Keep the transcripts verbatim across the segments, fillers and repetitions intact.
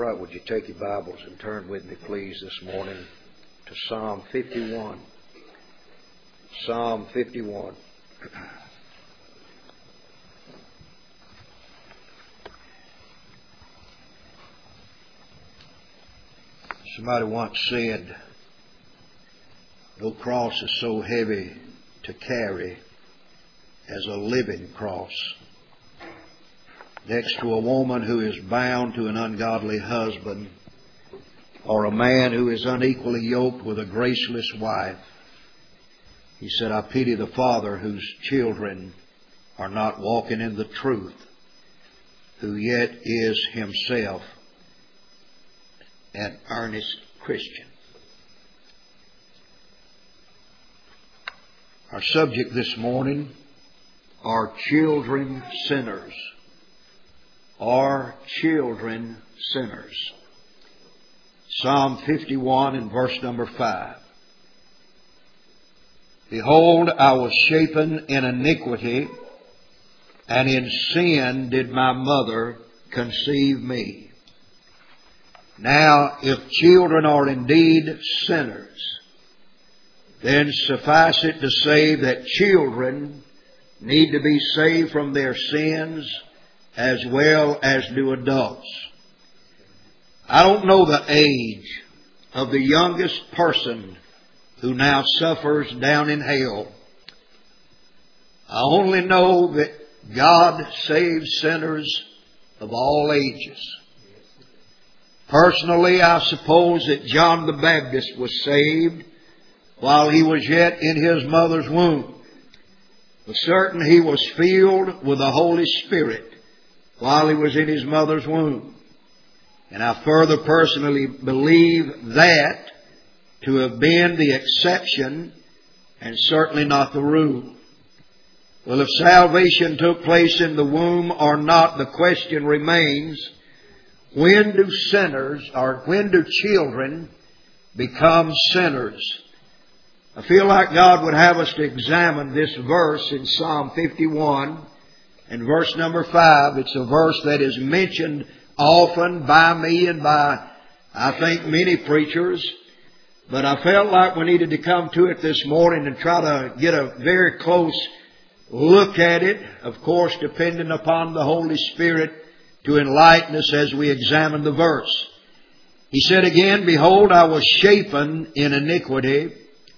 Right, would you take your Bibles and turn with me, please, this morning to Psalm fifty-one. Psalm fifty-one. Somebody once said, no cross is so heavy to carry as a living cross. Next to a woman who is bound to an ungodly husband, or a man who is unequally yoked with a graceless wife, he said, I pity the father whose children are not walking in the truth, who yet is himself an earnest Christian. Our subject this morning are children sinners. Are children sinners? Psalm fifty-one and verse number five. Behold, I was shapen in iniquity, and in sin did my mother conceive me. Now, if children are indeed sinners, then suffice it to say that children need to be saved from their sins as well as do adults. I don't know the age of the youngest person who now suffers down in hell. I only know that God saves sinners of all ages. Personally, I suppose that John the Baptist was saved while he was yet in his mother's womb. For certain he was filled with the Holy Spirit while he was in his mother's womb. And I further personally believe that to have been the exception and certainly not the rule. Well, if salvation took place in the womb or not, the question remains, when do sinners or when do children become sinners? I feel like God would have us to examine this verse in Psalm fifty-one. And verse number five, it's a verse that is mentioned often by me and by, I think, many preachers. But I felt like we needed to come to it this morning and try to get a very close look at it. Of course, depending upon the Holy Spirit to enlighten us as we examine the verse. He said again, Behold, I was shapen in iniquity,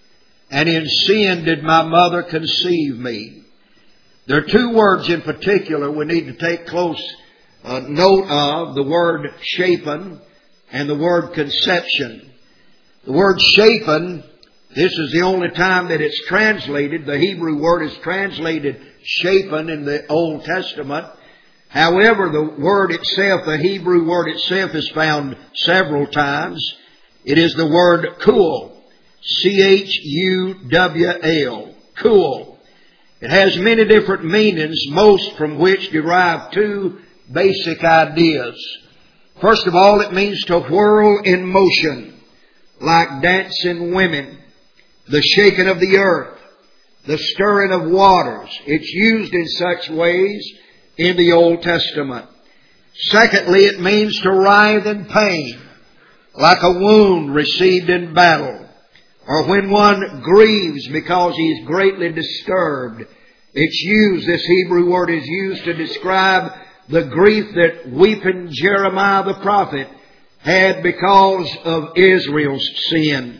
and in sin did my mother conceive me. There are two words in particular we need to take close uh, note of, the word shapen and the word conception. The word shapen, this is the only time that it's translated. The Hebrew word is translated shapen in the Old Testament. However, the word itself, the Hebrew word itself, is found several times. It is the word kuel, C H U W L, kuel. It has many different meanings, most from which derive two basic ideas. First of all, it means to whirl in motion, like dancing women, the shaking of the earth, the stirring of waters. It's used in such ways in the Old Testament. Secondly, it means to writhe in pain, like a wound received in battle, or when one grieves because he is greatly disturbed. It's used, this Hebrew word is used to describe the grief that weeping Jeremiah the prophet had because of Israel's sin.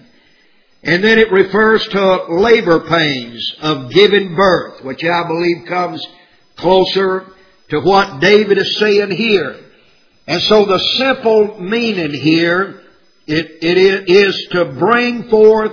And then it refers to labor pains of giving birth, which I believe comes closer to what David is saying here. And so the simple meaning here, it, it is to bring forth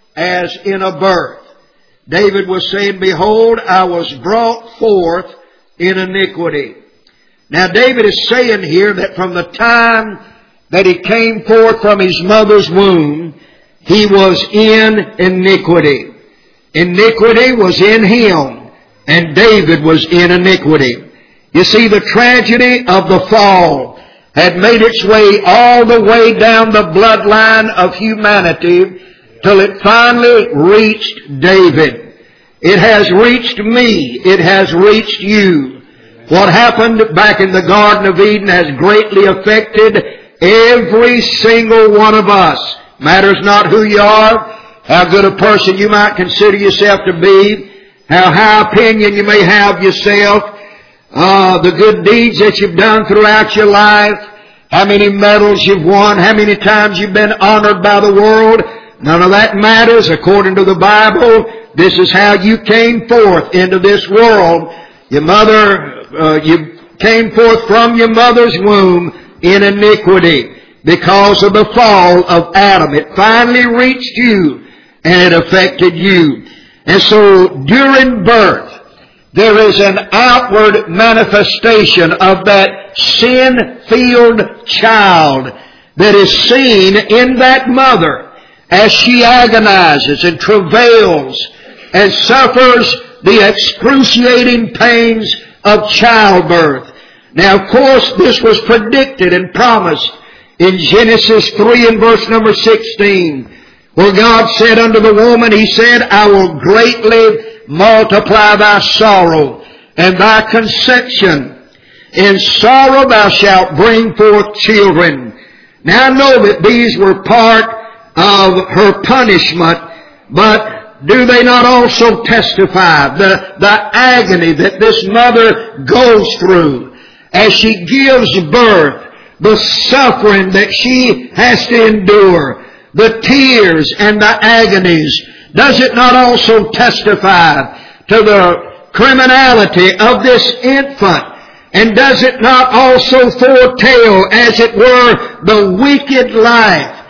as in a birth. David was saying, Behold, I was brought forth in iniquity. Now David is saying here that from the time that he came forth from his mother's womb, he was in iniquity. Iniquity was in him, and David was in iniquity. You see, the tragedy of the fall had made its way all the way down the bloodline of humanity till it finally reached David. It has reached me. It has reached you. What happened back in the Garden of Eden has greatly affected Every single one of us. Matters not who you are, how good a person you might consider yourself to be, how high opinion you may have of yourself, uh, the good deeds that you've done throughout your life, how many medals you've won, how many times you've been honored by the world. None of that matters. According to the Bible, this is how you came forth into this world. Your mother, uh, you came forth from your mother's womb in iniquity because of the fall of Adam. It finally reached you and it affected you. And so during birth, there is an outward manifestation of that sin-filled child that is seen in that mother as she agonizes and travails and suffers the excruciating pains of childbirth. Now, of course, this was predicted and promised in Genesis three and verse number sixteen, where God said unto the woman, He said, I will greatly multiply thy sorrow and thy conception. In sorrow thou shalt bring forth children. Now I know that these were part of her punishment, but do they not also testify the, the agony that this mother goes through as she gives birth, the suffering that she has to endure, the tears and the agonies? Does it not also testify to the criminality of this infant? And does it not also foretell, as it were, the wicked life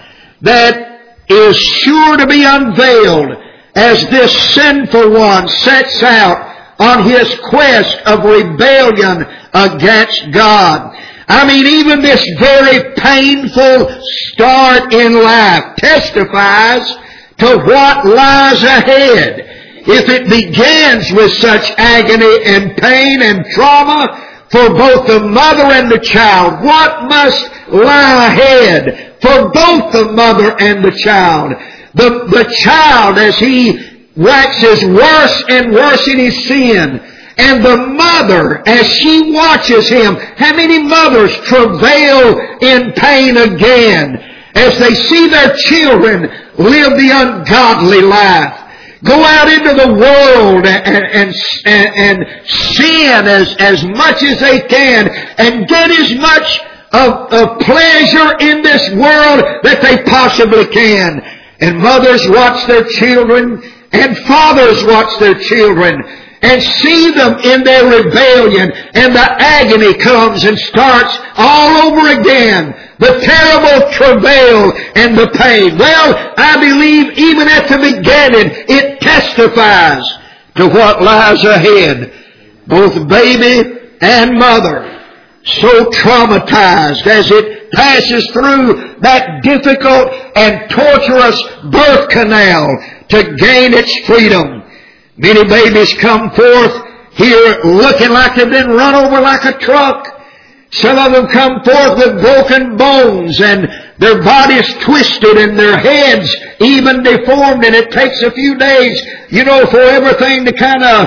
that is sure to be unveiled as this sinful one sets out on his quest of rebellion against God? I mean, even this very painful start in life testifies to what lies ahead. If it begins with such agony and pain and trauma for both the mother and the child, what must lie ahead for both the mother and the child? The, the child, as he waxes worse and worse in his sin, and the mother, as she watches him. How many mothers travail in pain again as they see their children live the ungodly life, go out into the world and, and, and, and sin as, as much as they can and get as much of, of pleasure in this world that they possibly can. And mothers watch their children and fathers watch their children and see them in their rebellion, and the agony comes and starts all over again. The terrible travail and the pain. Well, I believe even at the beginning it testifies to what lies ahead. Both baby and mother so traumatized as it passes through that difficult and torturous birth canal to gain its freedom. Many babies come forth here looking like they've been run over like a truck. Some of them come forth with broken bones and their bodies twisted and their heads even deformed, and it takes a few days, you know, for everything to kind of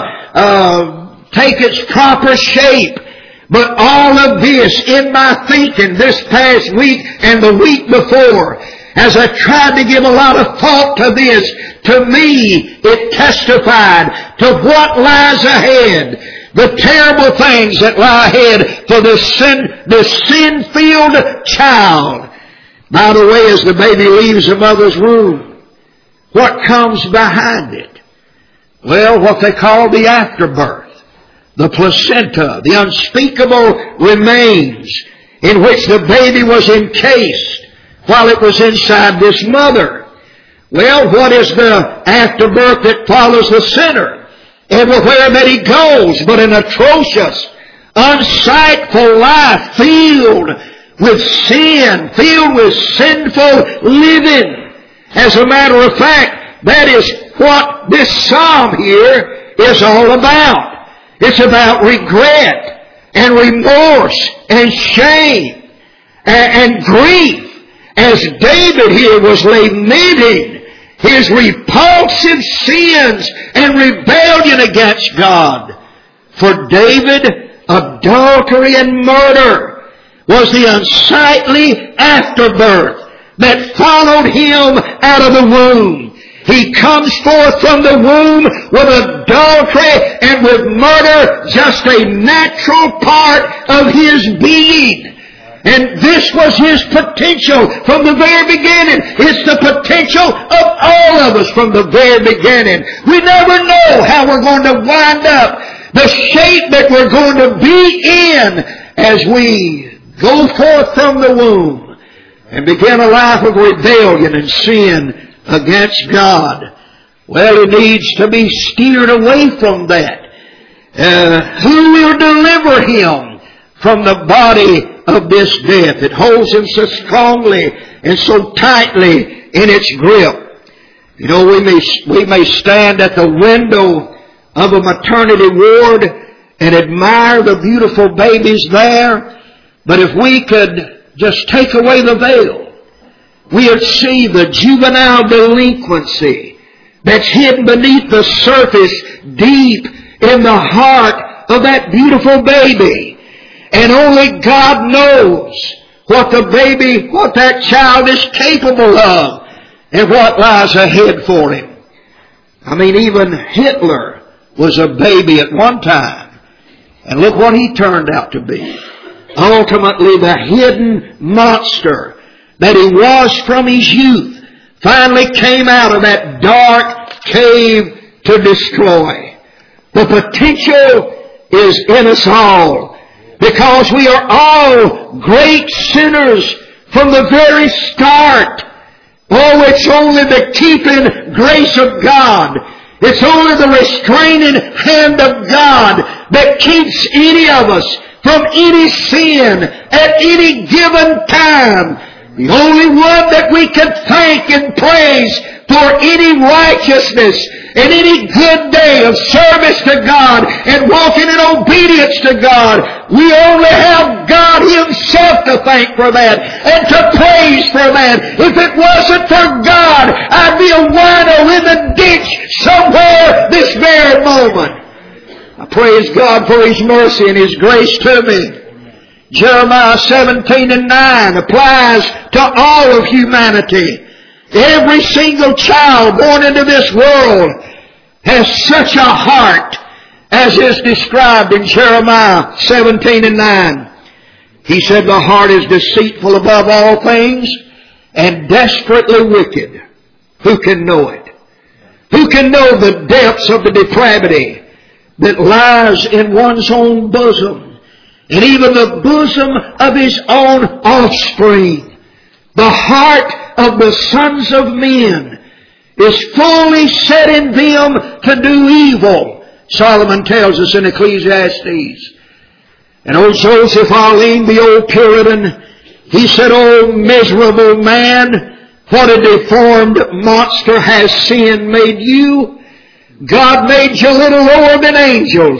uh, take its proper shape. But all of this in my thinking this past week and the week before, as I tried to give a lot of thought to this, to me it testified to what lies ahead. The terrible things that lie ahead for the sin, the sin-filled child. By the way, as the baby leaves the mother's womb, what comes behind it? Well, what they call the afterbirth. The placenta, the unspeakable remains in which the baby was encased while it was inside this mother. Well, what is the afterbirth that follows the sinner? Everywhere that he goes, but an atrocious, unsightful life filled with sin, filled with sinful living. As a matter of fact, that is what this psalm here is all about. It's about regret and remorse and shame and, and grief, as David here was lamenting his repulsive sins and rebellion against God. For David, adultery and murder was the unsightly afterbirth that followed him out of the womb. He comes forth from the womb with adultery and with murder, just a natural part of his being. And this was his potential from the very beginning. It's the potential of all of us from the very beginning. We never know how we're going to wind up, the shape that we're going to be in as we go forth from the womb and begin a life of rebellion and sin against God. Well, it needs to be steered away from that. Uh, who will deliver him from the body of this death? It holds him so strongly and so tightly in its grip. You know, we may, we may stand at the window of a maternity ward and admire the beautiful babies there, but if we could just take away the veil, we would see the juvenile delinquency that's hidden beneath the surface, deep in the heart of that beautiful baby. And only God knows what the baby, what that child is capable of and what lies ahead for him. I mean, even Hitler was a baby at one time. And look what he turned out to be. Ultimately, the hidden monster that he was from his youth finally came out of that dark cave to destroy. The potential is in us all, because we are all great sinners from the very start. Oh, it's only the keeping grace of God. It's only the restraining hand of God that keeps any of us from any sin at any given time. The only one that we can thank and praise for any righteousness and any good day of service to God and walking in obedience to God. We only have God Himself to thank for that and to praise for that. If it wasn't for God, I'd be a wino in the ditch somewhere this very moment. I praise God for His mercy and His grace to me. Jeremiah seventeen and nine applies to all of humanity. Every single child born into this world has such a heart as is described in Jeremiah seventeen and nine. He said, the heart is deceitful above all things and desperately wicked. Who can know it? Who can know the depths of the depravity that lies in one's own bosom? And even the bosom of his own offspring. The heart of the sons of men is fully set in them to do evil, Solomon tells us in Ecclesiastes. And old Joseph Arlene, the old Puritan, he said, "Oh, miserable man, what a deformed monster has sin made you. God made you a little lower than angels.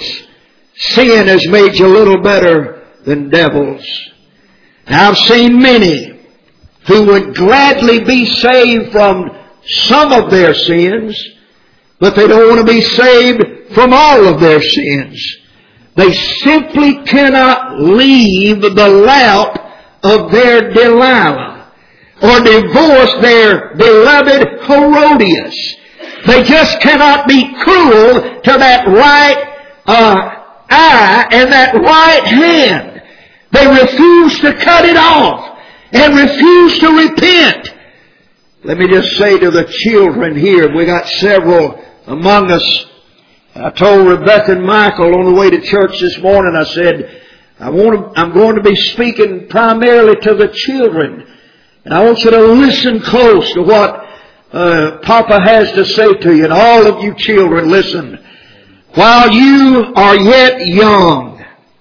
Sin has made you a little better than devils." Now, I've seen many who would gladly be saved from some of their sins, but they don't want to be saved from all of their sins. They simply cannot leave the lout of their Delilah or divorce their beloved Herodias. They just cannot be cruel to that right uh, eye and that right hand. They refuse to cut it off and refuse to repent. Let me just say to the children here, we got several among us. I told Rebecca and Michael on the way to church this morning, I said, I want to, I'm going to be speaking primarily to the children. And I want you to listen close to what uh, Papa has to say to you. And all of you children, listen. While you are yet young,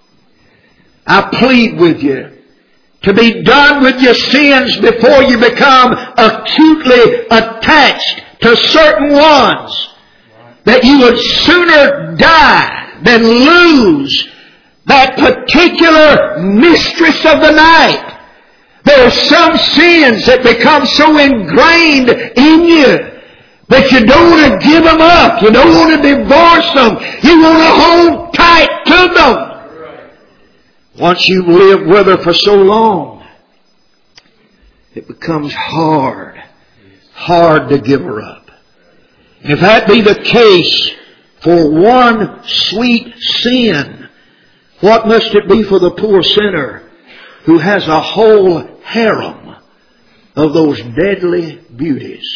I plead with you to be done with your sins before you become acutely attached to certain ones, that you would sooner die than lose that particular mistress of the night. There are some sins that become so ingrained in you that you don't want to give them up. You don't want to divorce them. You want to hold tight to them. Once you've lived with her for so long, it becomes hard, hard to give her up. And if that be the case for one sweet sin, what must it be for the poor sinner who has a whole harem of those deadly beauties?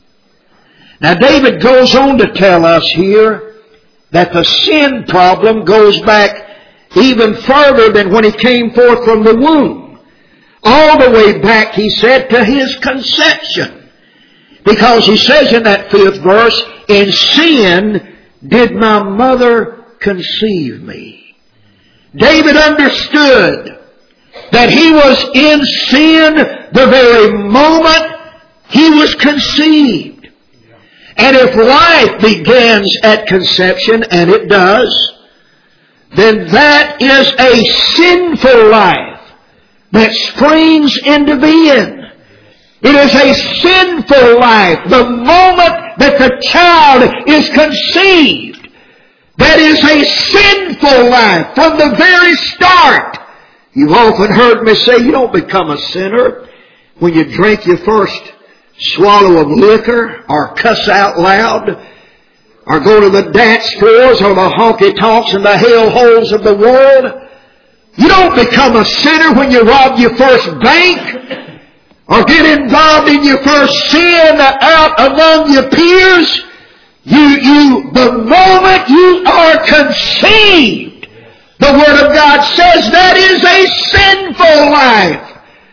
Now David goes on to tell us here that the sin problem goes back even further than when he came forth from the womb. All the way back, he said, to his conception. Because he says in that fifth verse, in sin did my mother conceive me. David understood that he was in sin the very moment he was conceived. And if life begins at conception, and it does, then that is a sinful life that springs into being. It is a sinful life the moment that the child is conceived. That is a sinful life from the very start. You've often heard me say you don't become a sinner when you drink your first swallow of liquor or cuss out loud or go to the dance floors or the honky-tonks and the hell-holes of the world. You don't become a sinner when you rob your first bank or get involved in your first sin out among your peers. You, you, the moment you are conceived, the Word of God says that is a sinful life.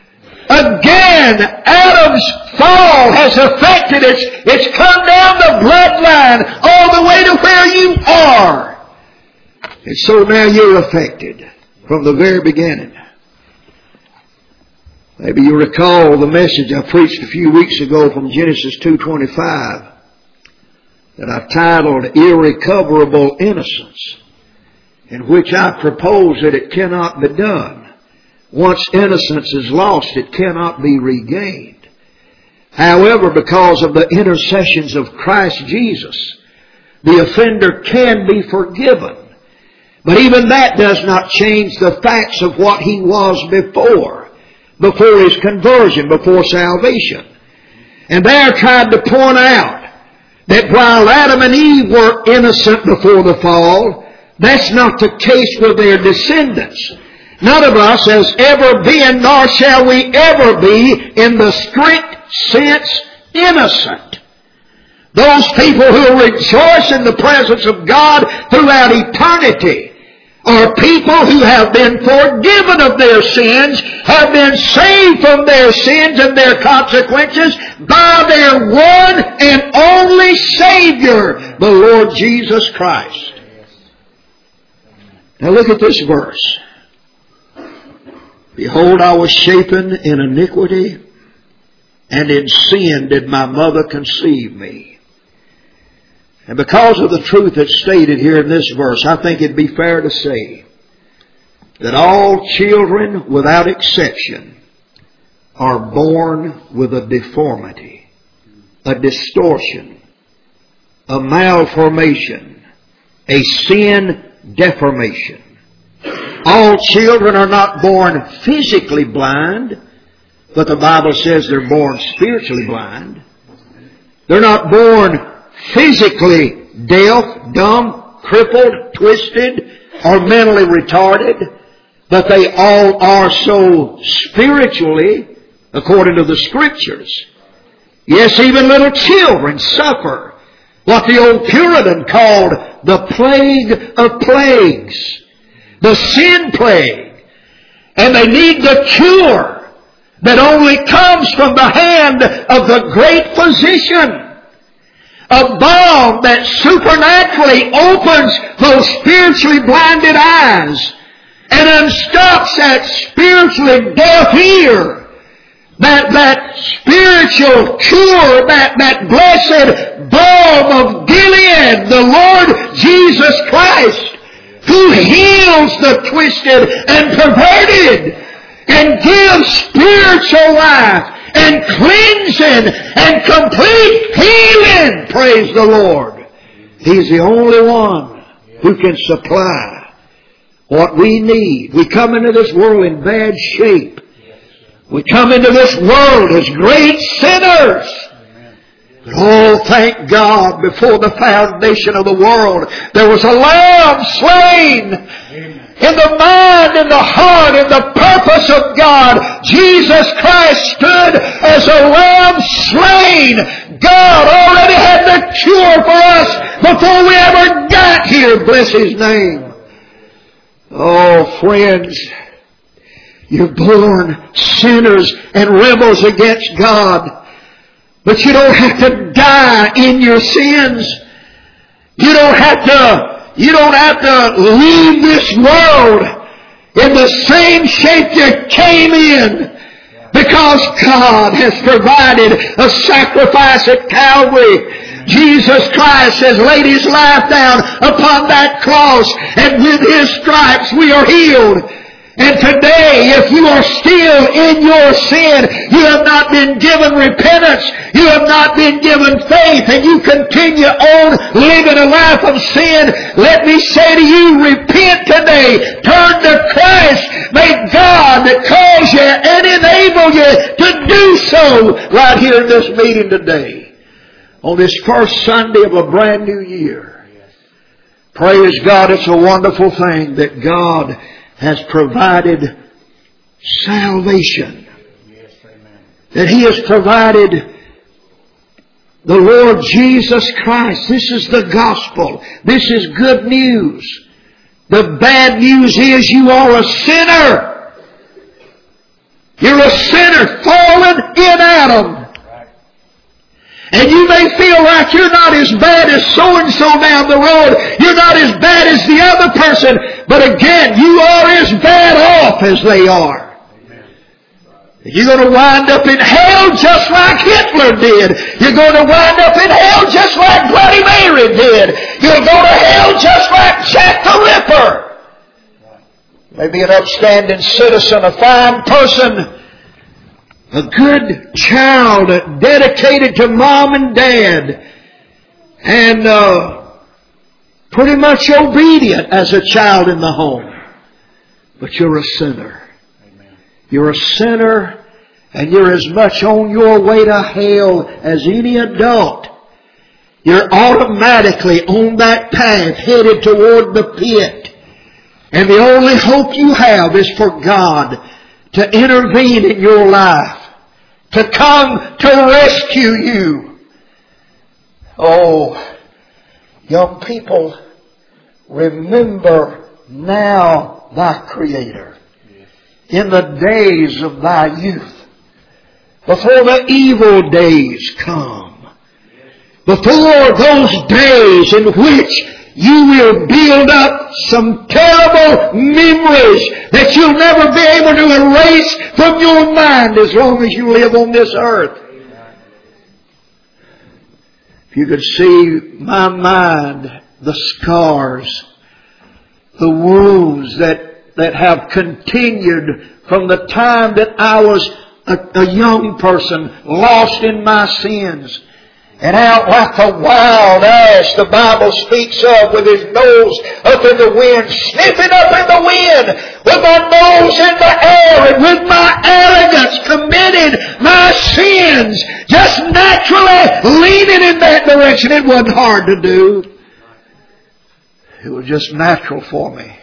Again, Adam's fall has affected it. It's come down the bloodline all the way to where you are. And so now you're affected from the very beginning. Maybe you recall the message I preached a few weeks ago from Genesis two twenty-five that I titled Irrecoverable Innocence, in which I propose that it cannot be done. Once innocence is lost, it cannot be regained. However, because of the intercessions of Christ Jesus, the offender can be forgiven. But even that does not change the facts of what he was before, before his conversion, before salvation. And they are trying to point out that while Adam and Eve were innocent before the fall, that's not the case with their descendants. None of us has ever been, nor shall we ever be, in the strict sense, innocent. Those people who rejoice in the presence of God throughout eternity are people who have been forgiven of their sins, have been saved from their sins and their consequences by their one and only Savior, the Lord Jesus Christ. Now look at this verse. Behold, I was shapen in iniquity, and in sin did my mother conceive me. And because of the truth that's stated here in this verse, I think it'd be fair to say that all children, without exception, are born with a deformity, a distortion, a malformation, a sin deformation. All children are not born physically blind, but the Bible says they're born spiritually blind. They're not born physically deaf, dumb, crippled, twisted, or mentally retarded, but they all are so spiritually, according to the Scriptures. Yes, even little children suffer what the old Puritan called the plague of plagues. The sin plague. And they need the cure that only comes from the hand of the great physician. A balm that supernaturally opens those spiritually blinded eyes and unstops that spiritually deaf ear. That, that spiritual cure, that, that blessed balm of Gilead, the Lord Jesus Christ, who heals the twisted and perverted and gives spiritual life and cleansing and complete healing. Praise the Lord. He's the only one who can supply what we need. We come into this world in bad shape. We come into this world as great sinners. But oh, thank God, before the foundation of the world, there was a Lamb slain. In the mind, in the heart, in the purpose of God, Jesus Christ stood as a Lamb slain. God already had the cure for us before we ever got here. Bless His name. Oh, friends, you're born sinners and rebels against God. But you don't have to die in your sins. You don't have to You don't have to leave this world in the same shape you came in, because God has provided a sacrifice at Calvary. Jesus Christ has laid His life down upon that cross, and with His stripes we are healed. And today, if you are still in your sin, you have not been given repentance, you have not been given faith, and you continue on living a life of sin, let me say to you, repent today. Turn to Christ. May God that calls you and enable you to do so right here in this meeting today, on this first Sunday of a brand new year. Praise God, it's a wonderful thing that God has provided salvation. That He has provided the Lord Jesus Christ. This is the gospel. This is good news. The bad news is you are a sinner. You're a sinner fallen in Adam. And you may feel like you're not as bad as so-and-so down the road. You're not as bad as the other person. But again, you are as bad off as they are. You're going to wind up in hell just like Hitler did. You're going to wind up in hell just like Bloody Mary did. You'll go to hell just like Jack the Ripper. Maybe an upstanding citizen, a fine person, a good child dedicated to mom and dad, and uh, pretty much obedient as a child in the home. But you're a sinner. Amen. You're a sinner, and you're as much on your way to hell as any adult. You're automatically on that path headed toward the pit. And the only hope you have is for God to intervene in your life, to come to rescue you. Oh, young people, remember now thy Creator in the days of thy youth, before the evil days come, before those days in which you will build up some terrible memories that you'll never be able to erase from your mind as long as you live on this earth. If you could see my mind, the scars, the wounds that, that have continued from the time that I was a, a young person, lost in my sins, and out like a wild ass, the Bible speaks of, with his nose up in the wind, sniffing up in the wind, with my nose in the air, and with my arrogance committed my sins, just naturally leaning in that direction. It wasn't hard to do. It was just natural for me.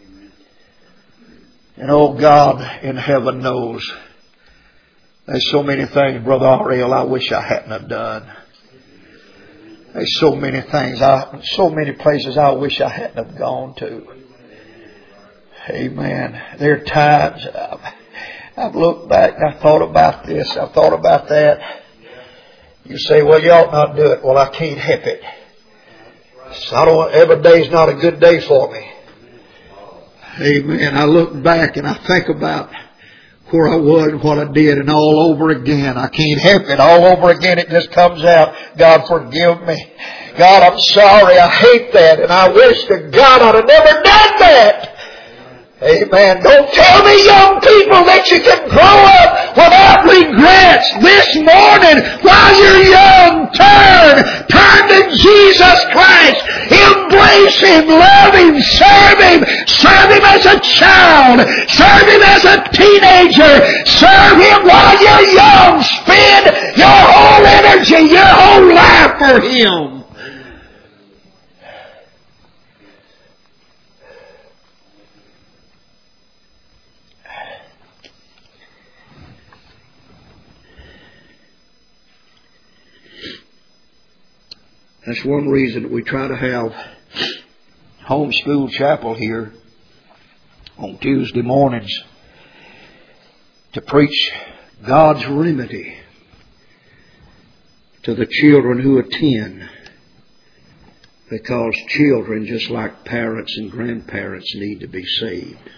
And oh, God in heaven knows, there's so many things, Brother Ariel, I wish I hadn't have done. There's so many things, I, so many places I wish I hadn't have gone to. Amen. There are times I've, I've looked back and I thought about this, I thought about that. You say, well, you ought not do it. Well, I can't help it. So I don't, every day's not a good day for me. Amen. I look back and I think about where I was and what I did, and all over again. I can't help it. All over again it just comes out. God, forgive me. God, I'm sorry. I hate that. And I wish that God I'd have never done that. Amen. Don't tell me, young people, that you can grow up without regrets. This morning, while you're young, turn. Turn to Jesus Christ. Embrace Him. Love Him. Serve Him. Serve Him as a child. Serve Him as a teenager. Serve Him while you're young. Spend your whole energy, your whole life for Him. That's one reason that we try to have homeschool chapel here on Tuesday mornings, to preach God's remedy to the children who attend, because children, just like parents and grandparents, need to be saved.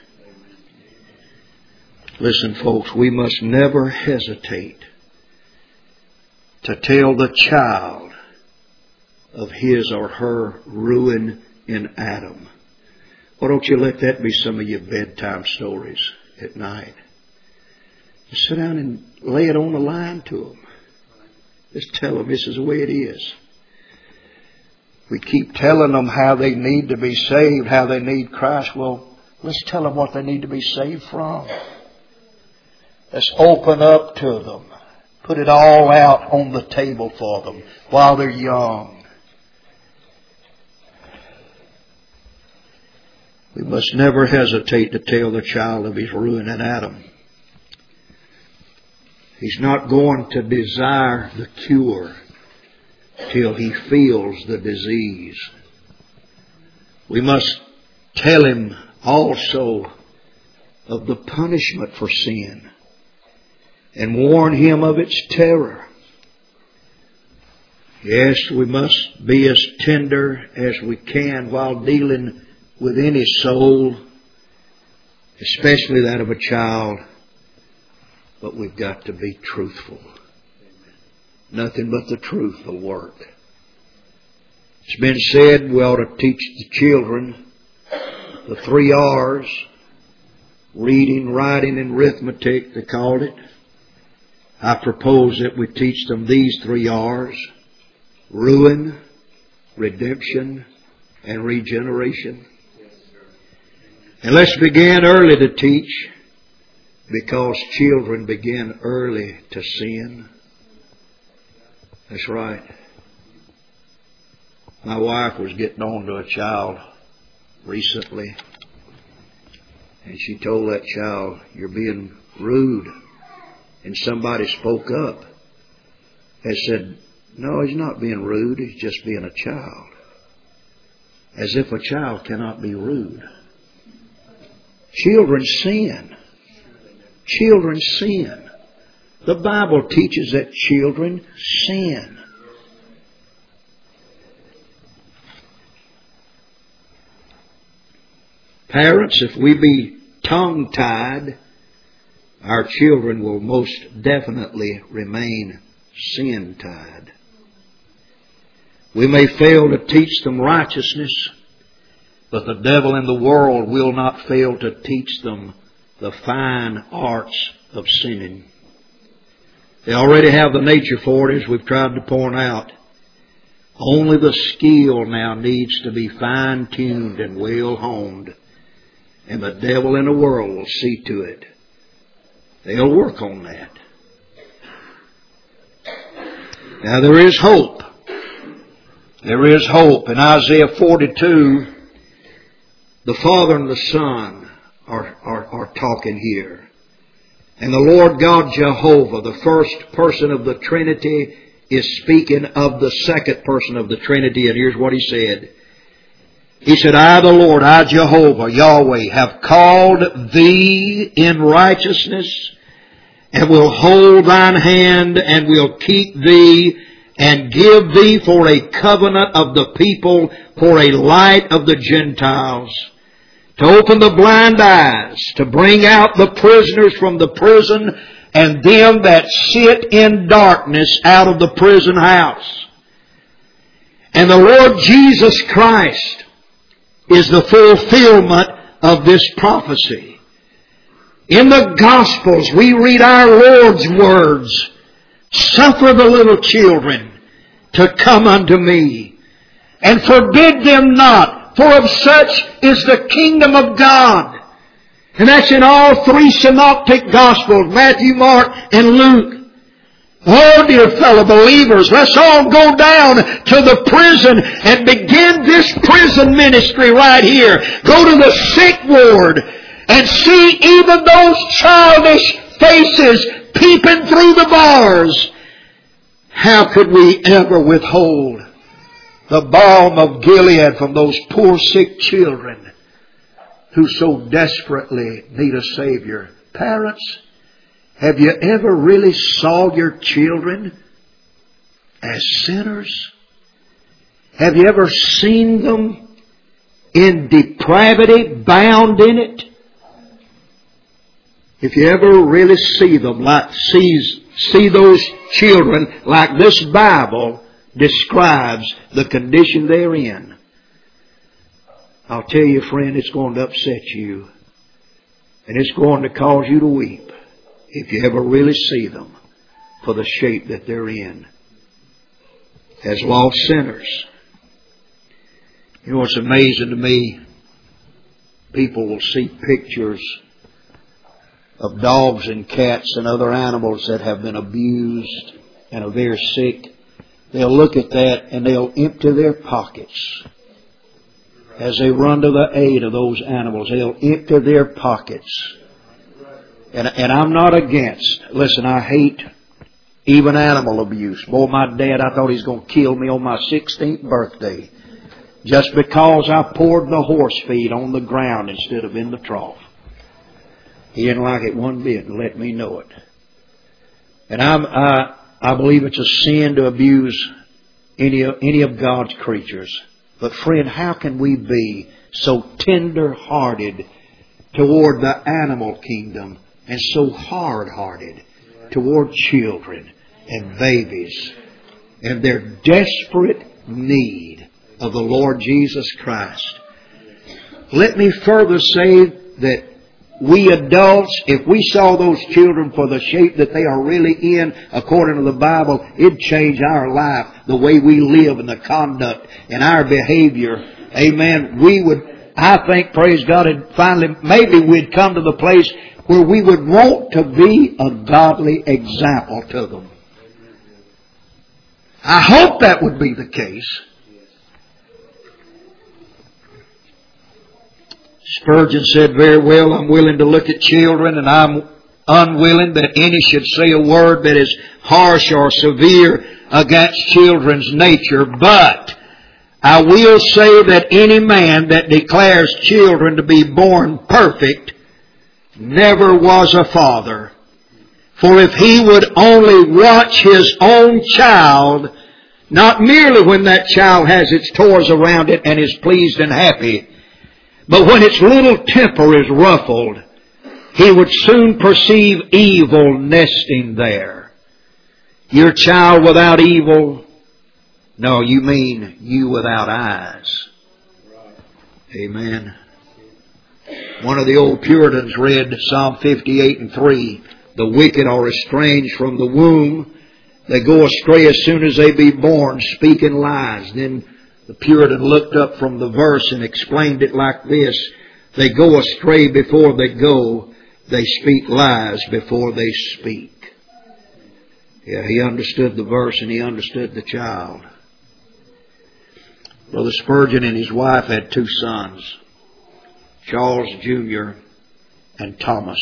Listen, folks, we must never hesitate to tell the child of his or her ruin in Adam. Why don't you let that be some of your bedtime stories at night? Just sit down and lay it on the line to them. Just tell them this is the way it is. We keep telling them how they need to be saved, how they need Christ. Well, let's tell them what they need to be saved from. Let's open up to them. Put it all out on the table for them while they're young. We must never hesitate to tell the child of his ruin in Adam. He's not going to desire the cure till he feels the disease. We must tell him also of the punishment for sin and warn him of its terror. Yes, we must be as tender as we can while dealing with any soul, especially that of a child, but we've got to be truthful. Nothing but the truth will work. It's been said we ought to teach the children the three R's, reading, writing, and arithmetic, they called it. I propose that we teach them these three R's: ruin, redemption, and regeneration. And let's begin early to teach, because children begin early to sin. That's right. My wife was getting on to a child recently, and she told that child, "You're being rude." And somebody spoke up and said, "No, he's not being rude, he's just being a child." As if a child cannot be rude. Children sin. Children sin. The Bible teaches that children sin. Parents, if we be tongue-tied, our children will most definitely remain sin-tied. We may fail to teach them righteousness, but the devil in the world will not fail to teach them the fine arts of sinning. They already have the nature for it, as we've tried to point out. Only the skill now needs to be fine-tuned and well-honed, and the devil in the world will see to it. They'll work on that. Now there is hope. There is hope. In Isaiah forty-two, the Father and the Son are, are, are talking here. And the Lord God Jehovah, the first person of the Trinity, is speaking of the second person of the Trinity. And here's what He said. He said, "I, the Lord, I, Jehovah, Yahweh, have called thee in righteousness, and will hold thine hand, and will keep thee, and give thee for a covenant of the people, for a light of the Gentiles, to open the blind eyes, to bring out the prisoners from the prison, and them that sit in darkness out of the prison house." And the Lord Jesus Christ is the fulfillment of this prophecy. In the Gospels, we read our Lord's words, "Suffer the little children to come unto me, and forbid them not, for of such is the kingdom of God." And that's in all three synoptic Gospels, Matthew, Mark, and Luke. Oh, dear fellow believers, let's all go down to the prison and begin this prison ministry right here. Go to the sick ward and see even those childish faces peeping through the bars. How could we ever withhold the balm of Gilead from those poor sick children who so desperately need a Savior? Parents, have you ever really saw your children as sinners? Have you ever seen them in depravity, bound in it? If you ever really see them like sees, see those children like this Bible describes the condition they're in, I'll tell you, friend, it's going to upset you. And it's going to cause you to weep if you ever really see them for the shape that they're in as lost sinners. You know, it's amazing to me. People will see pictures of dogs and cats and other animals that have been abused and are very sick. They'll look at that and they'll empty their pockets. As they run to the aid of those animals, they'll empty their pockets. And, and I'm not against, listen, I hate even animal abuse. Boy, my dad, I thought he was going to kill me on my sixteenth birthday just because I poured the horse feed on the ground instead of in the trough. He didn't like it one bit and let me know it. And I'm, I, I believe it's a sin to abuse any of, any of God's creatures. But friend, how can we be so tender-hearted toward the animal kingdom and so hard-hearted toward children and babies and their desperate need of the Lord Jesus Christ? Let me further say that we adults, if we saw those children for the shape that they are really in, according to the Bible, it'd change our life, the way we live and the conduct and our behavior. Amen. We would, I think, praise God, and finally, maybe we'd come to the place where we would want to be a godly example to them. I hope that would be the case. Spurgeon said very well, "I'm willing to look at children, and I'm unwilling that any should say a word that is harsh or severe against children's nature. But I will say that any man that declares children to be born perfect never was a father. For if he would only watch his own child, not merely when that child has its toys around it and is pleased and happy, but when its little temper is ruffled, he would soon perceive evil nesting there." Your child without evil? No, you mean you without eyes. Amen. One of the old Puritans read Psalm fifty-eight and three. "The wicked are estranged from the womb. They go astray as soon as they be born, speaking lies." Then the Puritan looked up from the verse and explained it like this: "They go astray before they go. They speak lies before they speak." Yeah, he understood the verse and he understood the child. Brother Spurgeon and his wife had two sons, Charles Junior and Thomas.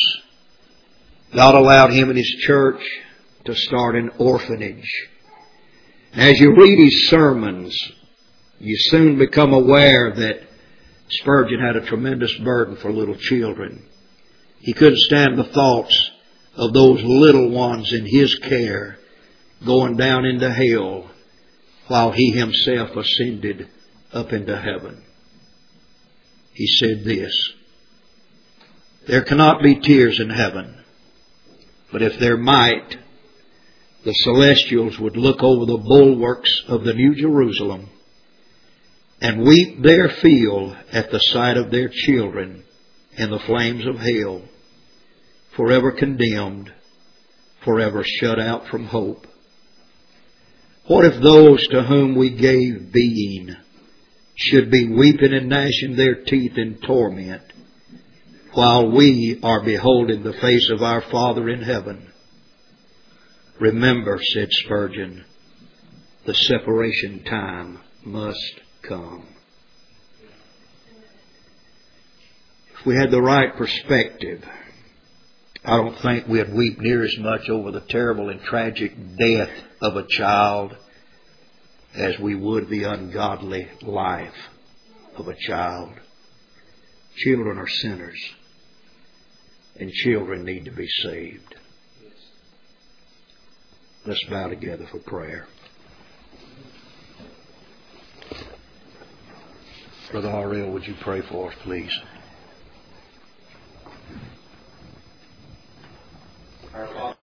God allowed him and his church to start an orphanage. As you read his sermons, you soon become aware that Spurgeon had a tremendous burden for little children. He couldn't stand the thoughts of those little ones in his care going down into hell while he himself ascended up into heaven. He said this: "There cannot be tears in heaven, but if there might, the celestials would look over the bulwarks of the New Jerusalem and weep their fill at the sight of their children in the flames of hell, forever condemned, forever shut out from hope? What if those to whom we gave being should be weeping and gnashing their teeth in torment, while we are beholding the face of our Father in heaven? Remember, said Spurgeon, the separation time must come. If we had the right perspective, I don't think we'd weep near as much over the terrible and tragic death of a child as we would the ungodly life of a child. Children are sinners, and children need to be saved. Let's bow together for prayer. Brother Harrell, would you pray for us, please? Our Father,